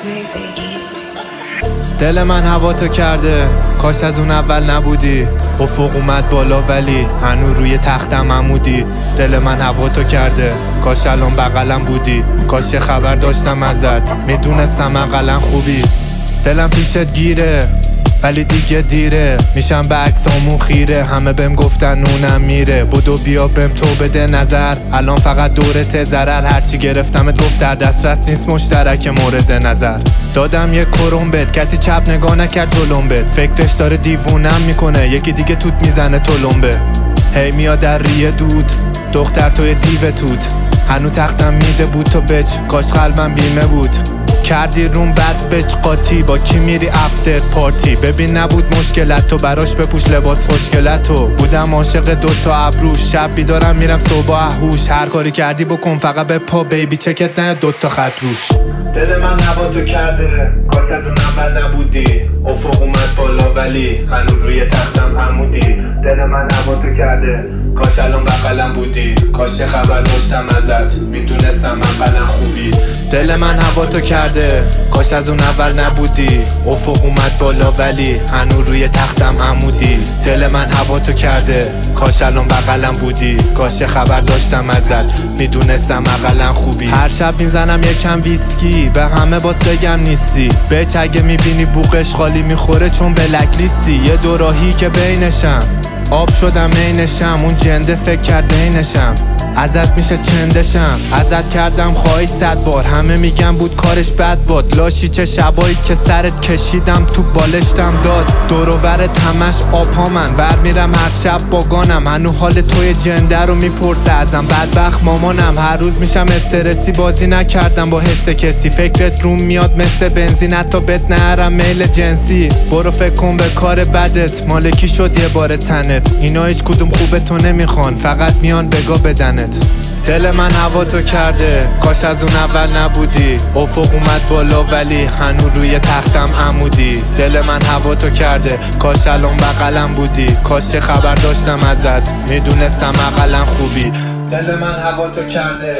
دل من هوا تو کرده، کاش از اون اول نبودی. افق اومد بالا ولی هنوز روی تختم عمودی. دل من هوا تو کرده، کاش الان بغلم بودی. کاش یه خبر داشتم ازت، میدونستم اقلن خوبی. دلم پیشت گیره ولی دیگه دیره، میشم به عکسامون خیره. همه بهم گفتن نونم میره، بدو بیا بهم تو بده نظر. الان فقط دورت ضرر، هرچی گرفتمت گفت در دسترس نیست مشترک مورد نظر. دادم یک کرم بهت، کسی چپ نگاه نکرد جلوم بهت. فکرش داره دیوونم میکنه، یکی دیگه توت میزنه تلمبه. هی میاد در ریه دود، دختر توی دیو توت. هنو تختم میده بود تو بچ، کاش قلبم بیمه بود. کردی روم بد بچ قاطی، با کی میری افتر پارتی؟ ببین نبود مشکلت تو، براش بپوش لباس خوشگلت تو. بودم عاشق دوتا ابروش، شب بیدارم میرم صبح اهوش. هر کاری کردی بکن فقط به پا بیبی، چکت نه دوتا خط روش. دل من هوا تو کرده، کاش از اون اول نبودی. افق اومد بالا ولی هنوز روی تختم عمودی. دل من هوا تو کرده، کاش الان بغلم بودی. کاش یه خبر داشتم ازت، میدونستم اقلن خوبی. دل من هوا تو کرده، کاش از اون اول نبودی. افق اومد بالا ولی هنوز روی تختم عمودی. دل من هوا تو کرده، کاش الان بغلم بودی. کاش یه خبر داشتم ازت، میدونستم اقلن خوبی. هر شب میزنم یکم ویسکی، به همه باز بگم نیستی. بچ اگه میبینی بوقش خالی میخوره چون بلک لیستی. یه دوراهی که بینشم، آب شدم عینشم. اون جنده فکر کرد اینشم، ازت میشه چندشم. ازت کردم خواهی 100 بار، همه میگن بود کارش بد باد. لاشی چه شبایی که سرت کشیدم تو بالشتم داد. دور و برت همش آبها، من ور میرم هر شب باگانم. هنو حال توی جنده رو میپرسه ازم، بدبخت مامانم. هر روز میشم استرسی، بازی نکردم با حس کسی. فکرت روم میاد مثل بنزین، حتی بهت نهرم میل جنسی. برو فکر کن به کار بدت، مالکی شد یه بار تنت. اینا هیچ کدوم خوبه تو نمیخوان، فقط میان بگا بدنت. دل من هوا تو کرده، کاش از اون اول نبودی. افق اومد بالا ولی هنوز روی تختم عمودی. دل من هوا تو کرده، کاش الان بغلم بودی. کاش یه خبر داشتم ازت، میدونستم اقلن خوبی. دل من هوا تو کرده.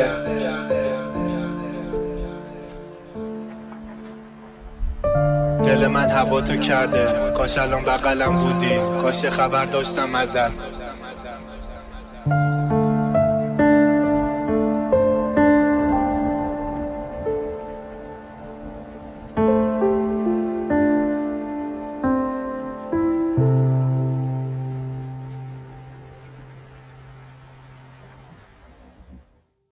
دل من هوا تو کرده، کاش الان بغلم بودی. کاش یه خبر داشتم ازت.